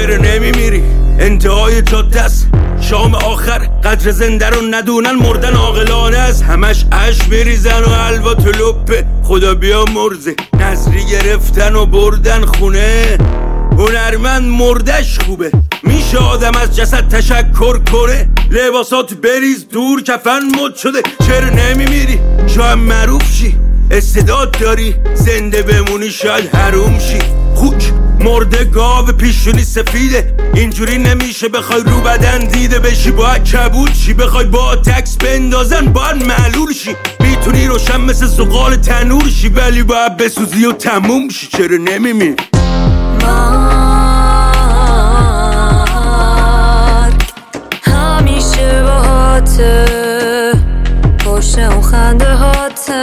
چرا نمیمیری؟ انتهای جاده است، شام آخر قدر زنده رو ندونن، مردن عاقلانه است. همش اش بریزن و حلوا تو لپه، خدا بیا مرزه. نظری گرفتن و بردن خونه، هنرمند مردش خوبه. میشه آدم از جسد تشکر کنه، لباسات بریز دور کفن مد شده. چرا نمیمیری؟ شاید معروف شی، استعداد داری، زنده بمونی شاید حروم شی. خوک مرده گاو پیشونی سفیده، اینجوری نمیشه بخوای رو بدن دیده بشی. باید کبود شی، بخوای با تکس بندازن باید معلول شی. میتونی روشن مثل زغال تنور شی، ولی باید بسوزی و تموم شی. چرا نمیمیری؟ همیشه باهاته، پشت اون خنده هاته.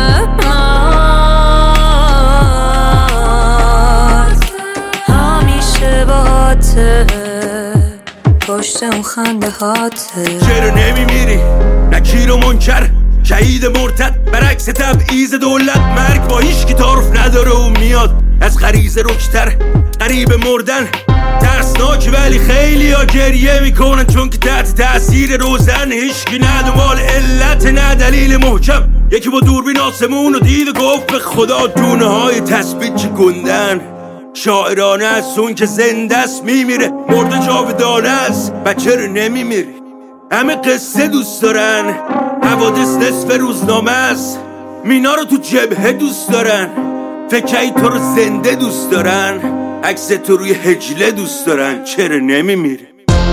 همیشه باهاته، پشت اون خنده هاته. چرا نمیمیری؟ نکیر و منکر، شهید مرتد، برعکس تبعیض دولت. مرگ با هیچ کی تعارف نداره و میاد از غریزه رکتر. قریب مردن ترسناک، ولی خیلی ها گریه میکنن چون که تحت تأثیر روزن. هیچکی نه دنبال علت نه دلیل محکم. یکی با دوربین آسمون رو دید و گفت به خدا دونه های تثبیت چه گندن. شاعرانه است اون که زنده است میمیره، مرده جاودانه است. چرا نمیمیری؟ همه قصه دوست دارن، حوادث نصف روزنامه است. مینا رو تو جبهه دوست دارن، فکری تو رو زنده دوست دارن، عکس تو روی هجله دوست دارن. چرا نمیمیری؟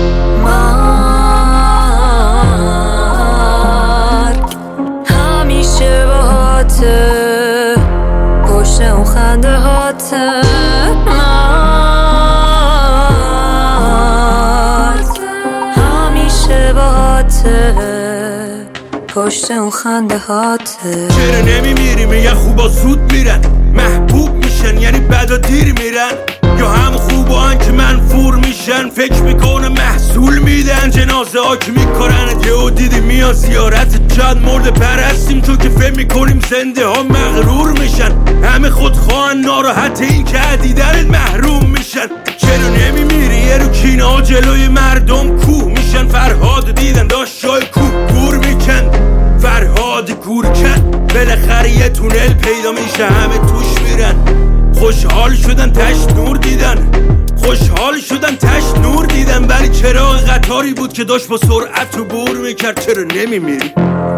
مرگ همیشه باهاته، پشت اون خنده هاته. مرگ همیشه باهاته، پشت اون خنده هاته. چرا نمیمیری؟ میگن خوبا زود میرن، محبوب میشن یعنی بعدا دیر میرن، یا هم خوبا که منفور میشن. فکر میکنه محصول میدن، جنازه ها که میکنن. یهو دیدی میان زیارت چند مرد پرستیم، چون که فهم میکنیم زنده ها مغرور میشن. همه خودخواهن، ناراحت این که دیدن محروم میشن. چرا نمیمیری؟ یه رو کینه ها جلوی مردم کوه میشن. فرهاد دیدن داشت جای کوه گور میکن، فرهاد گور کن. بالاخره یه تونل پیدا میشه، همه توش میرن. خوشحال شدن تشت نور دیدن، خوشحال شدن تشت نور دیدن. ولی چراغ قطاری بود که داشت با سرعت رو بور میکرد. چرا نمیمیری؟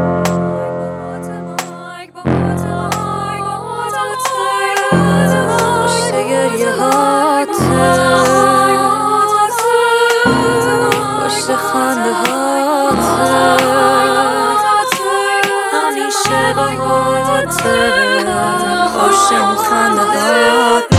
پشت گریه هاته، پشت خنده هاته. همیشه باهاته، پشت اون خنده هاته.